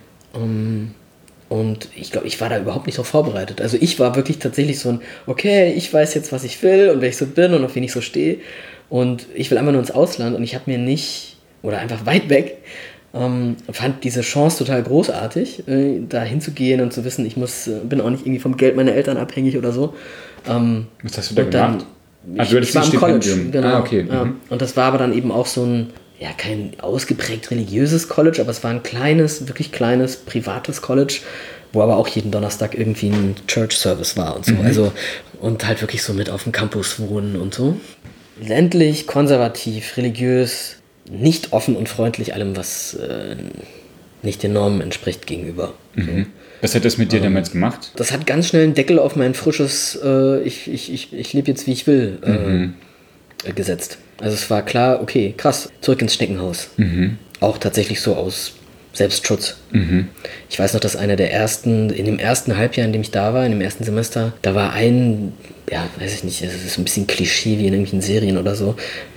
Und ich glaube, ich war da überhaupt nicht so vorbereitet. Also ich war wirklich tatsächlich so ein, okay, ich weiß jetzt, was ich will und wer ich so bin und auf wen ich so stehe. Und ich will einfach nur ins Ausland und ich habe mir nicht, oder einfach weit weg, fand diese Chance total großartig, da hinzugehen und zu wissen, ich bin auch nicht irgendwie vom Geld meiner Eltern abhängig oder so. Was hast du da gemacht? Ich war im College, genau. Okay. Ja. Und das war aber dann eben auch so ein, ja, kein ausgeprägt religiöses College, aber es war ein kleines, wirklich kleines, privates College, wo aber auch jeden Donnerstag irgendwie ein Church-Service war und so. Also, und halt wirklich so mit auf dem Campus wohnen und so. Ländlich, konservativ, religiös, nicht offen und freundlich allem, was nicht den Normen entspricht gegenüber. So. Was hat das mit dir damals gemacht? Das hat ganz schnell einen Deckel auf mein frisches ich lebe jetzt wie ich will gesetzt. Also es war klar, okay, krass, zurück ins Schneckenhaus. Auch tatsächlich so aus Selbstschutz. Ich weiß noch, dass in dem ersten Halbjahr, in dem ich da war, in dem ersten Semester, da war weiß ich nicht, es ist ein bisschen Klischee wie in irgendwelchen Serien oder so,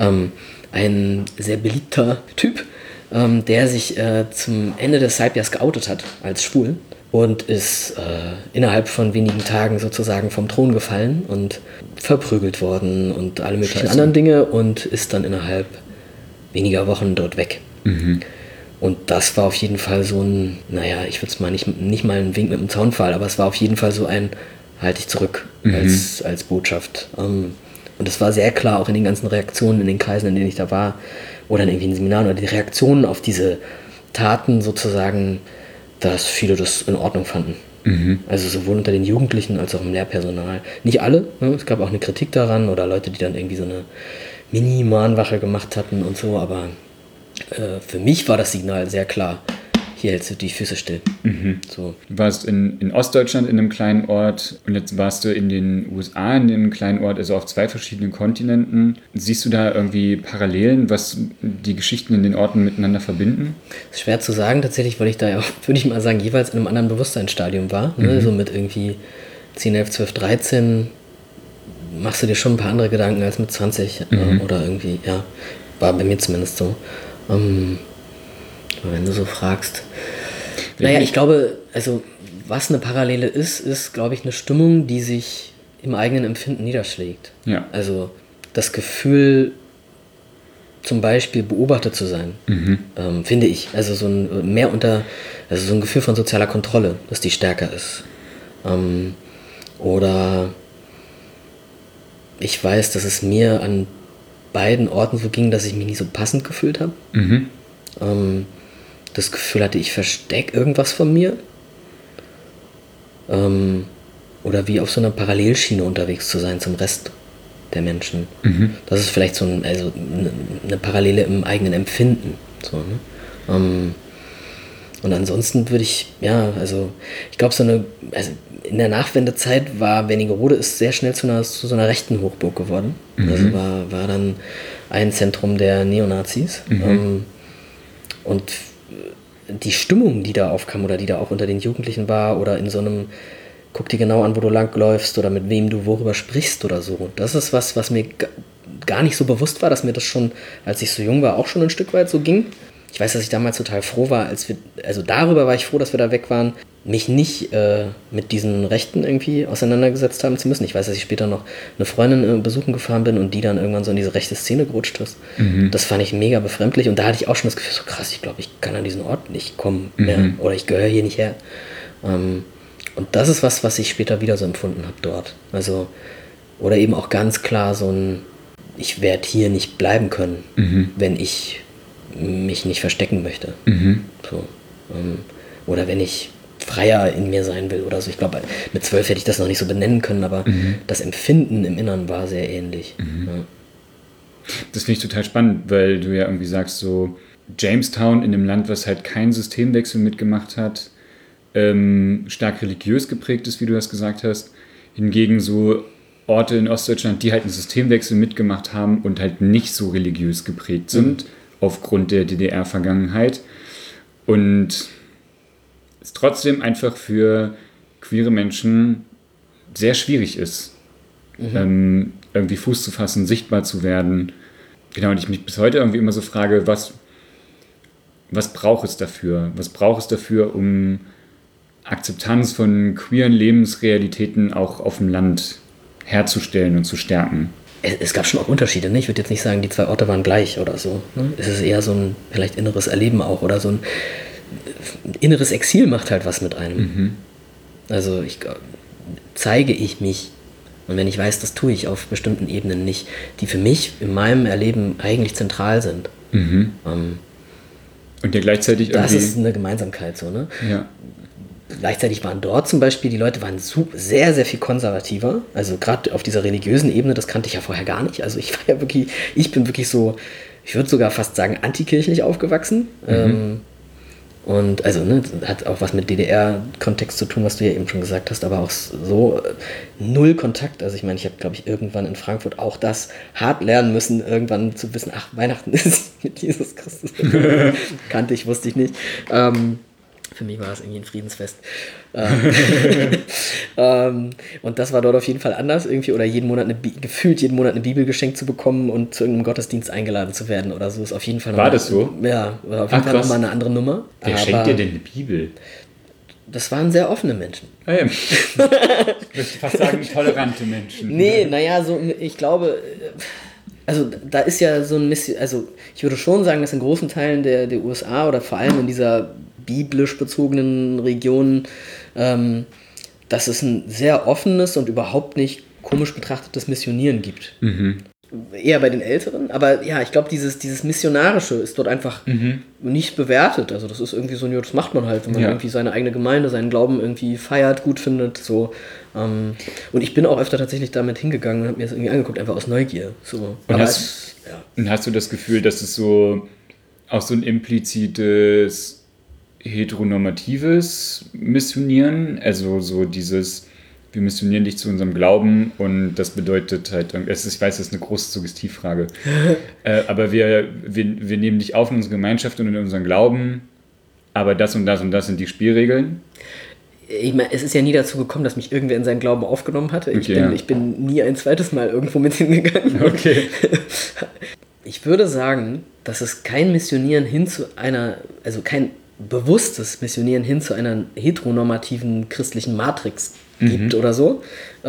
ein sehr beliebter Typ, der sich zum Ende des Halbjahres geoutet hat als schwul und ist innerhalb von wenigen Tagen sozusagen vom Thron gefallen und verprügelt worden und alle möglichen anderen Dinge und ist dann innerhalb weniger Wochen dort weg. Und das war auf jeden Fall so ein, ich würde es mal nicht mal ein Wink mit dem Zaunpfahl, aber es war auf jeden Fall so ein halt dich zurück als Botschaft. Und es war sehr klar, auch in den ganzen Reaktionen in den Kreisen, in denen ich da war, oder in irgendwelchen Seminaren, oder die Reaktionen auf diese Taten sozusagen, dass viele das in Ordnung fanden. Also sowohl unter den Jugendlichen als auch im Lehrpersonal. Nicht alle, ne? Es gab auch eine Kritik daran oder Leute, die dann irgendwie so eine Mini-Mahnwache gemacht hatten und so, aber für mich war das Signal sehr klar. Hier hältst du die Füße still. So. Du warst in Ostdeutschland in einem kleinen Ort und jetzt warst du in den USA in einem kleinen Ort, also auf 2 verschiedenen Kontinenten. Siehst du da irgendwie Parallelen, was die Geschichten in den Orten miteinander verbinden? Das ist schwer zu sagen tatsächlich, weil ich da ja, würde ich mal sagen, jeweils in einem anderen Bewusstseinsstadium war. Ne? So mit irgendwie 10, 11, 12, 13 machst du dir schon ein paar andere Gedanken als mit 20 oder irgendwie, ja, war bei mir zumindest so. Wenn du so fragst. Ich glaube, also was eine Parallele ist, glaube ich, eine Stimmung, die sich im eigenen Empfinden niederschlägt. Ja. Also das Gefühl, zum Beispiel beobachtet zu sein, finde ich. Also so ein so ein Gefühl von sozialer Kontrolle, dass die stärker ist. Oder ich weiß, dass es mir an beiden Orten so ging, dass ich mich nicht so passend gefühlt habe. Das Gefühl hatte, ich verstecke irgendwas von mir. Oder wie auf so einer Parallelschiene unterwegs zu sein zum Rest der Menschen. Das ist vielleicht so eine Parallele im eigenen Empfinden. So, ne? Und ansonsten würde ich, also ich glaube, also in der Nachwendezeit war Wernigerode ist sehr schnell zu so einer rechten Hochburg geworden. Also war dann ein Zentrum der Neonazis. Und die Stimmung, die da aufkam oder die da auch unter den Jugendlichen war oder in so einem, guck dir genau an, wo du langläufst oder mit wem du worüber sprichst oder so. Das ist was mir gar nicht so bewusst war, dass mir das schon, als ich so jung war, auch schon ein Stück weit so ging. Ich weiß, dass ich damals total froh war, also darüber war ich froh, dass wir da weg waren, mich nicht mit diesen Rechten irgendwie auseinandergesetzt haben zu müssen. Ich weiß, dass ich später noch eine Freundin besuchen gefahren bin und die dann irgendwann so in diese rechte Szene gerutscht ist. Das fand ich mega befremdlich und da hatte ich auch schon das Gefühl, so krass, ich glaube, ich kann an diesen Ort nicht kommen mehr oder ich gehöre hier nicht her. Und das ist was ich später wieder so empfunden habe dort. Also, oder eben auch ganz klar so ein, ich werde hier nicht bleiben können, wenn ich mich nicht verstecken möchte. So, oder wenn ich freier in mir sein will oder so. Ich glaube, mit 12 hätte ich das noch nicht so benennen können, aber das Empfinden im Inneren war sehr ähnlich. Ja. Das finde ich total spannend, weil du ja irgendwie sagst, so Jamestown in einem Land, was halt keinen Systemwechsel mitgemacht hat, stark religiös geprägt ist, wie du das gesagt hast. Hingegen so Orte in Ostdeutschland, die halt einen Systemwechsel mitgemacht haben und halt nicht so religiös geprägt sind, aufgrund der DDR-Vergangenheit. Und es trotzdem einfach für queere Menschen sehr schwierig ist, irgendwie Fuß zu fassen, sichtbar zu werden. Genau, und ich mich bis heute irgendwie immer so frage, was braucht es dafür? Was braucht es dafür, um Akzeptanz von queeren Lebensrealitäten auch auf dem Land herzustellen und zu stärken? Es gab schon auch Unterschiede, ne? Ich würde jetzt nicht sagen, die zwei Orte waren gleich oder so. Ne? Es ist eher so ein vielleicht inneres Erleben auch oder so ein inneres Exil macht halt was mit einem. Also zeige ich mich und wenn ich weiß, das tue ich auf bestimmten Ebenen nicht, die für mich in meinem Erleben eigentlich zentral sind. Und ja gleichzeitig das ist eine Gemeinsamkeit so, ne? Ja. Gleichzeitig waren dort zum Beispiel, die Leute waren sehr, sehr viel konservativer. Also gerade auf dieser religiösen Ebene, das kannte ich ja vorher gar nicht. Also ich bin wirklich so, ich würde sogar fast sagen, antikirchlich aufgewachsen. Und also hat auch was mit DDR-Kontext zu tun, was du ja eben schon gesagt hast, aber auch so null Kontakt. Also ich meine, ich habe, glaube ich, irgendwann in Frankfurt auch das hart lernen müssen, irgendwann zu wissen, ach, Weihnachten ist mit Jesus Christus. Kannte ich, wusste ich nicht. Für mich war es irgendwie ein Friedensfest. Und das war dort auf jeden Fall anders irgendwie. Oder gefühlt jeden Monat eine Bibel geschenkt zu bekommen und zu irgendeinem Gottesdienst eingeladen zu werden oder so. Ist auf jeden Fall war das so? Ja, war auf jeden Fall nochmal eine andere Nummer. Wer schenkt dir denn eine Bibel? Das waren sehr offene Menschen. Ah, ja. Ich möchte fast sagen, tolerante Menschen. Nee, naja, so, ich glaube... Also da ist ja so ein also ich würde schon sagen, dass in großen Teilen der USA oder vor allem in dieser biblisch bezogenen Region, dass es ein sehr offenes und überhaupt nicht komisch betrachtetes Missionieren gibt. Eher bei den Älteren, aber ja, ich glaube, dieses Missionarische ist dort einfach nicht bewertet. Also das ist irgendwie so, das macht man halt, wenn man irgendwie seine eigene Gemeinde, seinen Glauben irgendwie feiert, gut findet, so. Und ich bin auch öfter tatsächlich damit hingegangen und habe mir das irgendwie angeguckt, einfach aus Neugier. So. Und hast du das Gefühl, dass es so auch so ein implizites heteronormatives Missionieren, also so dieses, wir missionieren dich zu unserem Glauben und das bedeutet halt, ich weiß, das ist eine große Suggestivfrage, aber wir nehmen dich auf in unsere Gemeinschaft und in unseren Glauben, aber das und das und das sind die Spielregeln. Ich meine, es ist ja nie dazu gekommen, dass mich irgendwer in seinen Glauben aufgenommen hatte. Ich bin nie ein zweites Mal irgendwo mit hingegangen. Okay. Ich würde sagen, dass es kein Missionieren also kein bewusstes Missionieren hin zu einer heteronormativen christlichen Matrix gibt oder so,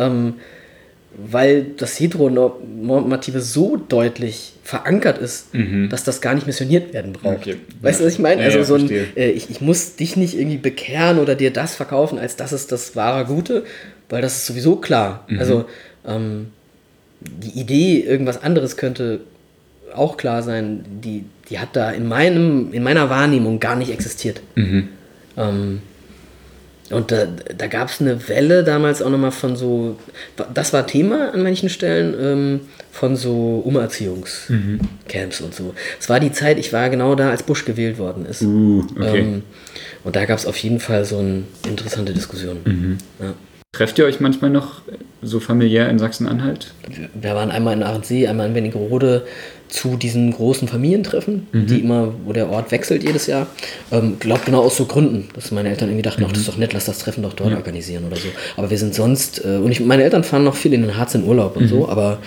weil das Heteronormative so deutlich verankert ist, dass das gar nicht missioniert werden braucht. Okay. Weißt du, was ich meine? Also so ich muss dich nicht irgendwie bekehren oder dir das verkaufen, als das ist das wahre Gute, weil das ist sowieso klar. Also die Idee, irgendwas anderes könnte auch klar sein, die hat da in meiner Wahrnehmung gar nicht existiert. Und da gab es eine Welle damals auch nochmal von so, das war Thema an manchen Stellen, von so Umerziehungscamps und so. Es war die Zeit, ich war genau da, als Bush gewählt worden ist. Okay. Und da gab es auf jeden Fall so eine interessante Diskussion. Ja. Trefft ihr euch manchmal noch so familiär in Sachsen-Anhalt? Wir waren einmal in Ahrensee, einmal in Wernigerode zu diesen großen Familientreffen, die immer, wo der Ort wechselt jedes Jahr. Glaub genau aus so Gründen, dass meine Eltern irgendwie dachten, ach, das ist doch nett, lass das Treffen doch dort organisieren oder so. Aber wir sind sonst, meine Eltern fahren noch viel in den Harz in Urlaub und so, aber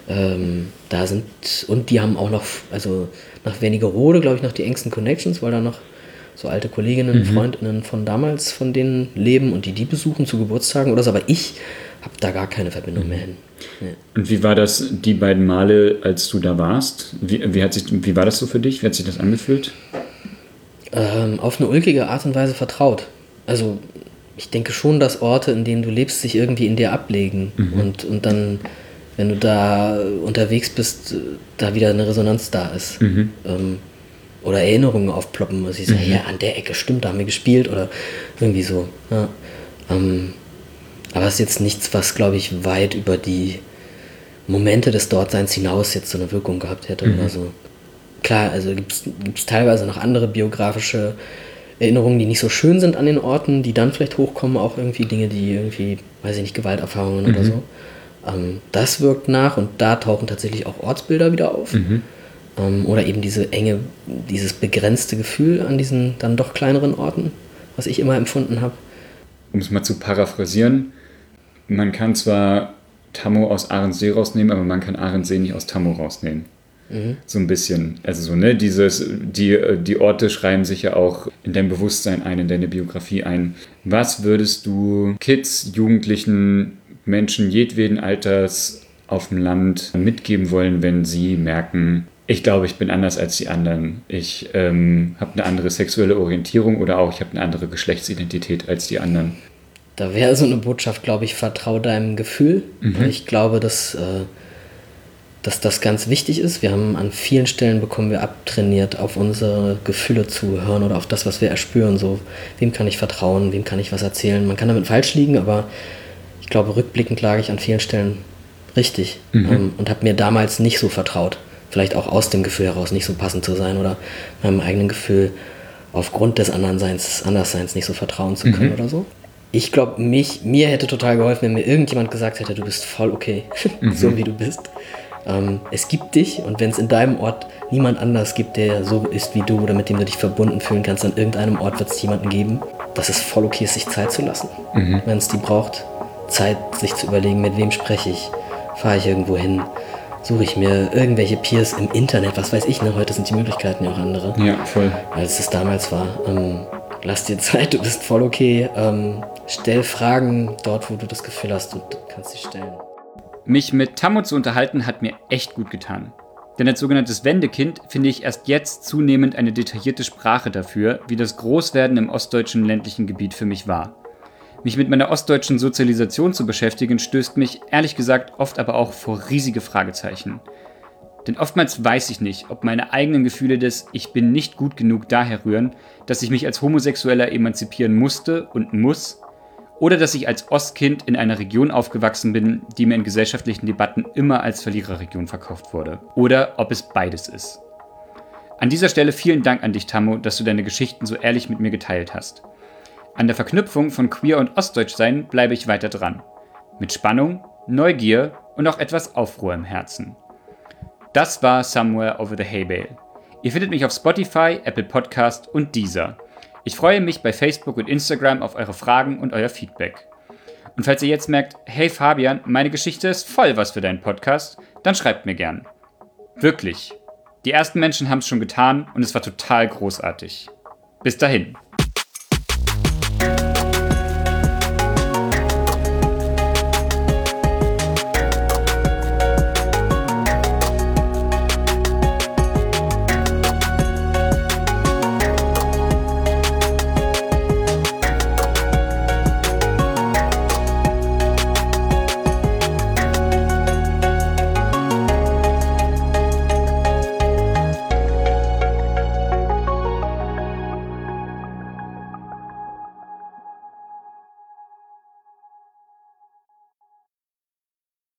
da sind, und die haben auch noch, also nach Wernigerode, glaube ich, noch die engsten Connections, weil da noch so alte Kolleginnen, Freundinnen von damals von denen leben und die besuchen zu Geburtstagen oder so, aber ich habe da gar keine Verbindung mehr hin. Ja. Und wie war das die beiden Male, als du da warst? Wie war das so für dich? Wie hat sich das angefühlt? Auf eine ulkige Art und Weise vertraut. Also ich denke schon, dass Orte, in denen du lebst, sich irgendwie in dir ablegen und dann, wenn du da unterwegs bist, da wieder eine Resonanz da ist. Oder Erinnerungen aufploppen, was ich sage, ja, an der Ecke stimmt, da haben wir gespielt oder irgendwie so. Ja. Aber es ist jetzt nichts, was, glaube ich, weit über die Momente des Dortseins hinaus jetzt so eine Wirkung gehabt hätte oder so. Klar, also gibt's teilweise noch andere biografische Erinnerungen, die nicht so schön sind an den Orten, die dann vielleicht hochkommen, auch irgendwie Dinge, die irgendwie, weiß ich nicht, Gewalterfahrungen oder so. Das wirkt nach und da tauchen tatsächlich auch Ortsbilder wieder auf. Oder eben dieses begrenzte Gefühl an diesen dann doch kleineren Orten, was ich immer empfunden habe. Um es mal zu paraphrasieren, man kann zwar Tammo aus Ahrensee rausnehmen, aber man kann Ahrensee nicht aus Tammo rausnehmen. So ein bisschen. Also so, ne, die Orte schreiben sich ja auch in dein Bewusstsein ein, in deine Biografie ein. Was würdest du Kids, Jugendlichen, Menschen jedweden Alters auf dem Land mitgeben wollen, wenn sie merken, ich glaube, ich bin anders als die anderen. Ich habe eine andere sexuelle Orientierung oder auch ich habe eine andere Geschlechtsidentität als die anderen. Da wäre so eine Botschaft, glaube ich, vertrau deinem Gefühl. Ich glaube, dass das ganz wichtig ist. Wir haben an vielen Stellen bekommen wir abtrainiert, auf unsere Gefühle zu hören oder auf das, was wir erspüren. So, wem kann ich vertrauen, wem kann ich was erzählen. Man kann damit falsch liegen, aber ich glaube, rückblickend lag ich an vielen Stellen richtig und habe mir damals nicht so vertraut. Vielleicht auch aus dem Gefühl heraus nicht so passend zu sein oder meinem eigenen Gefühl aufgrund des Andersseins nicht so vertrauen zu können oder so. Ich glaube, mir hätte total geholfen, wenn mir irgendjemand gesagt hätte, du bist voll okay, so wie du bist. Es gibt dich und wenn es in deinem Ort niemand anders gibt, der so ist wie du oder mit dem du dich verbunden fühlen kannst, an irgendeinem Ort wird es jemanden geben, dass es voll okay ist, sich Zeit zu lassen. Wenn es die braucht, Zeit sich zu überlegen, mit wem spreche ich, fahre ich irgendwo hin, suche ich mir irgendwelche Peers im Internet, was weiß ich, ne? Heute sind die Möglichkeiten ja auch andere. Ja, voll. Als es damals war. Lass dir Zeit, du bist voll okay. Stell Fragen dort, wo du das Gefühl hast, du kannst sie stellen. Mich mit Tammo zu unterhalten, hat mir echt gut getan. Denn als sogenanntes Wendekind finde ich erst jetzt zunehmend eine detaillierte Sprache dafür, wie das Großwerden im ostdeutschen ländlichen Gebiet für mich war. Mich mit meiner ostdeutschen Sozialisation zu beschäftigen, stößt mich, ehrlich gesagt, oft aber auch vor riesige Fragezeichen. Denn oftmals weiß ich nicht, ob meine eigenen Gefühle des Ich bin nicht gut genug daher rühren, dass ich mich als Homosexueller emanzipieren musste und muss, oder dass ich als Ostkind in einer Region aufgewachsen bin, die mir in gesellschaftlichen Debatten immer als Verliererregion verkauft wurde. Oder ob es beides ist. An dieser Stelle vielen Dank an dich, Tammo, dass du deine Geschichten so ehrlich mit mir geteilt hast. An der Verknüpfung von Queer und Ostdeutschsein bleibe ich weiter dran. Mit Spannung, Neugier und auch etwas Aufruhr im Herzen. Das war Somewhere Over the Hay Bale. Ihr findet mich auf Spotify, Apple Podcast und Deezer. Ich freue mich bei Facebook und Instagram auf eure Fragen und euer Feedback. Und falls ihr jetzt merkt, hey Fabian, meine Geschichte ist voll was für deinen Podcast, dann schreibt mir gern. Wirklich. Die ersten Menschen haben es schon getan und es war total großartig. Bis dahin.